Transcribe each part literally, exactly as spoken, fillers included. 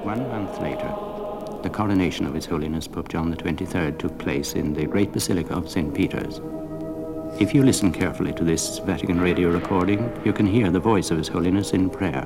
one month later, the coronation of His Holiness Pope John the twenty-third took place in the Great Basilica of Saint Peter's. If you listen carefully to this Vatican radio recording, you can hear the voice of His Holiness in prayer.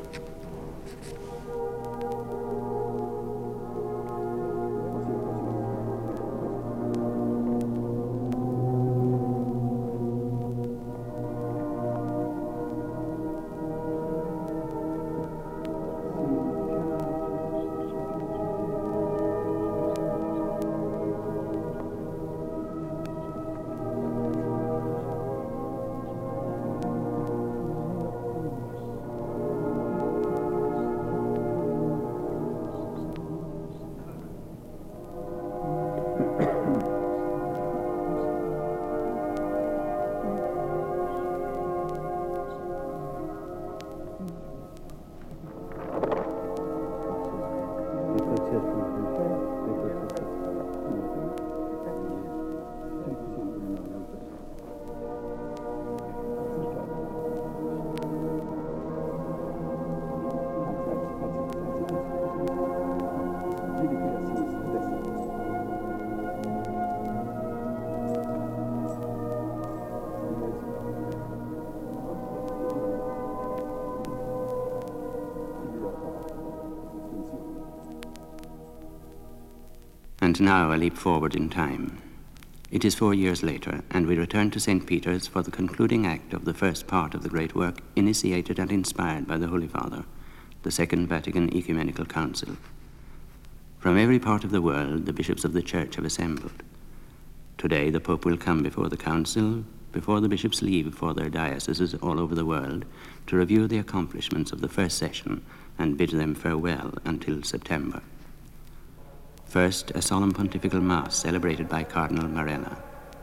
And now a leap forward in time. It is four years later, and we return to Saint Peter's for the concluding act of the first part of the great work initiated and inspired by the Holy Father, the Second Vatican Ecumenical Council. From every part of the world, the bishops of the Church have assembled. Today, the Pope will come before the Council, before the bishops leave for their dioceses all over the world, to review the accomplishments of the first session and bid them farewell until September. First, a solemn pontifical mass celebrated by Cardinal Marella.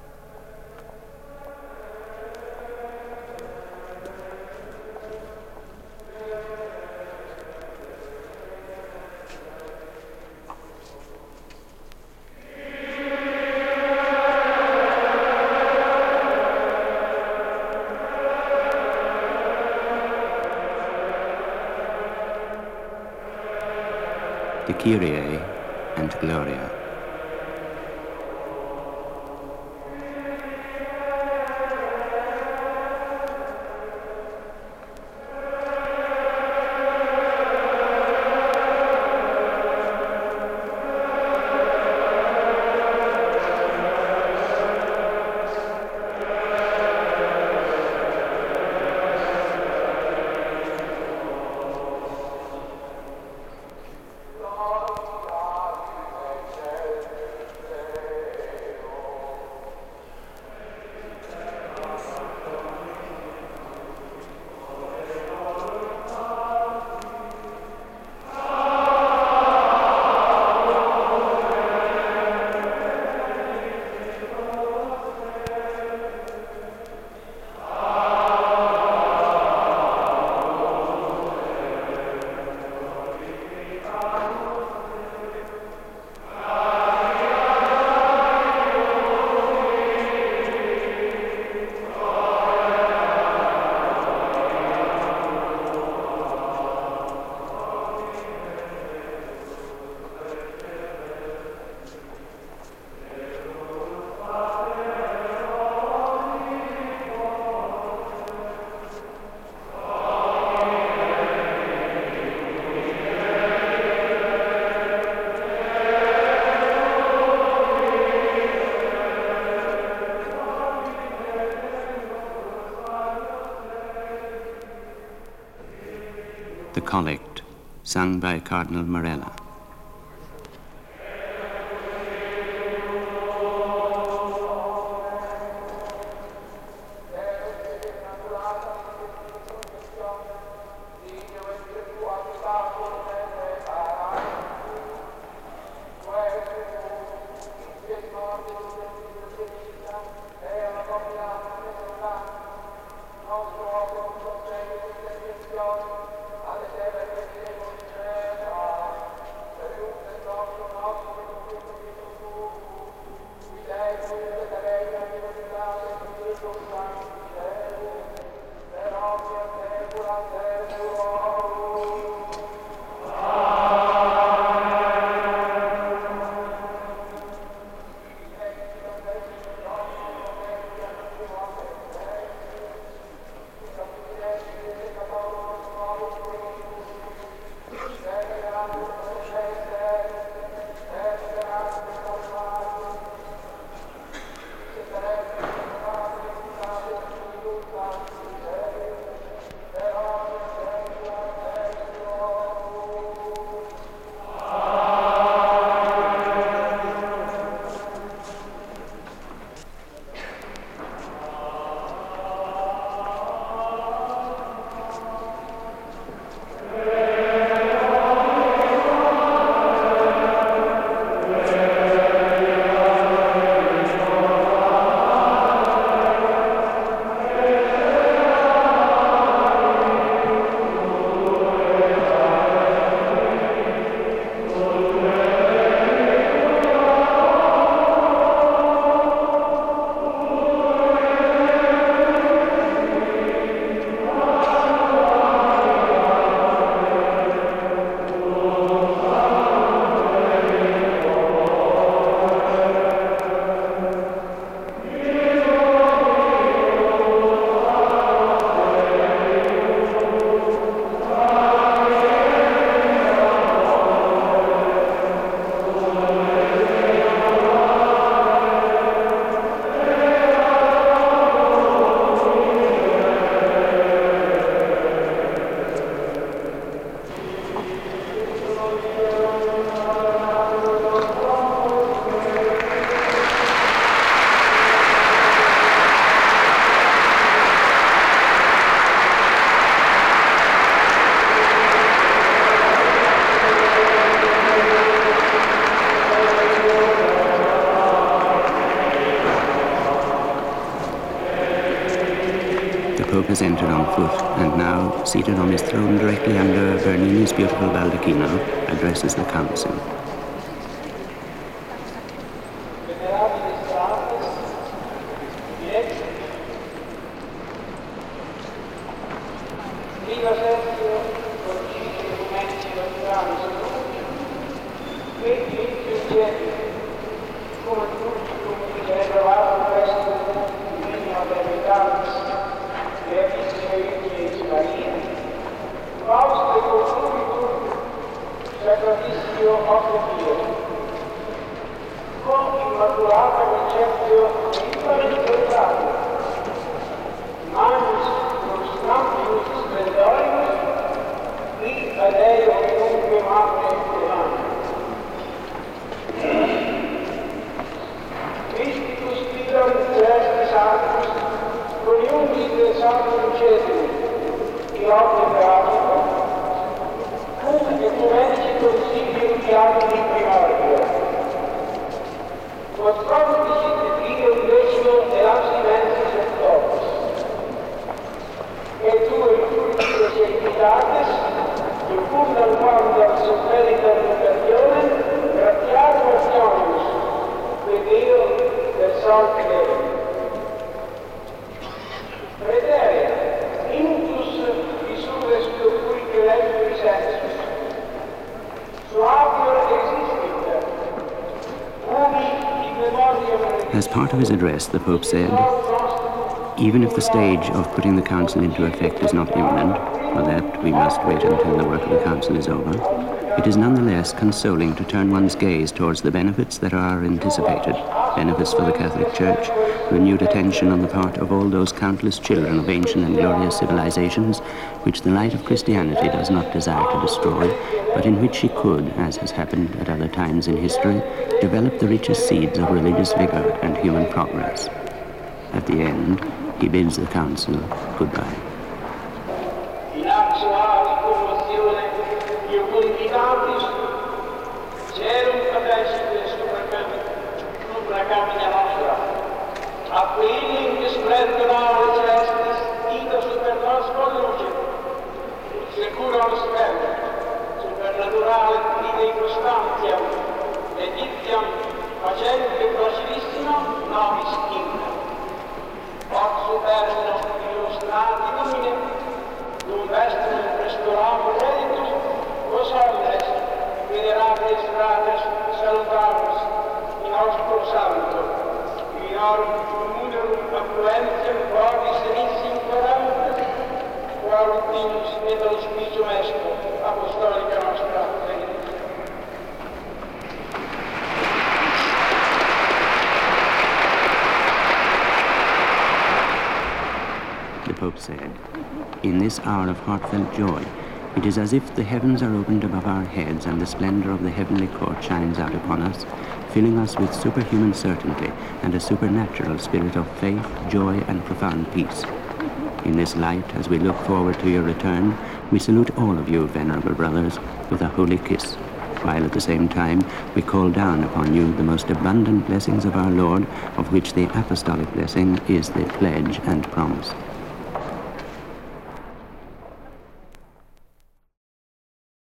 The Kyrie and Gloria. The Collect, sung by Cardinal Marella. Pope has entered on foot, and now, seated on his throne directly under Bernini's beautiful baldacchino, addresses the council. As part of his address, the Pope said, "Even if the stage of putting the council into effect is not imminent, for that we must wait until the work of the council is over, it is nonetheless consoling to turn one's gaze towards the benefits that are anticipated, benefits for the Catholic Church, renewed attention on the part of all those countless children of ancient and glorious civilizations which the light of Christianity does not desire to destroy, but in which she could, as has happened at other times in history, develop the richest seeds of religious vigor and human progress." At the end, he bids the council goodbye. Qual o Deus e dello Spirito Mestre, apostolica nostra fede. said, in this hour of heartfelt joy, it is as if the heavens are opened above our heads and the splendor of the heavenly court shines out upon us, filling us with superhuman certainty and a supernatural spirit of faith, joy, and profound peace. In this light, as we look forward to your return, we salute all of you, venerable brothers, with a holy kiss, while at the same time we call down upon you the most abundant blessings of our Lord, of which the apostolic blessing is the pledge and promise.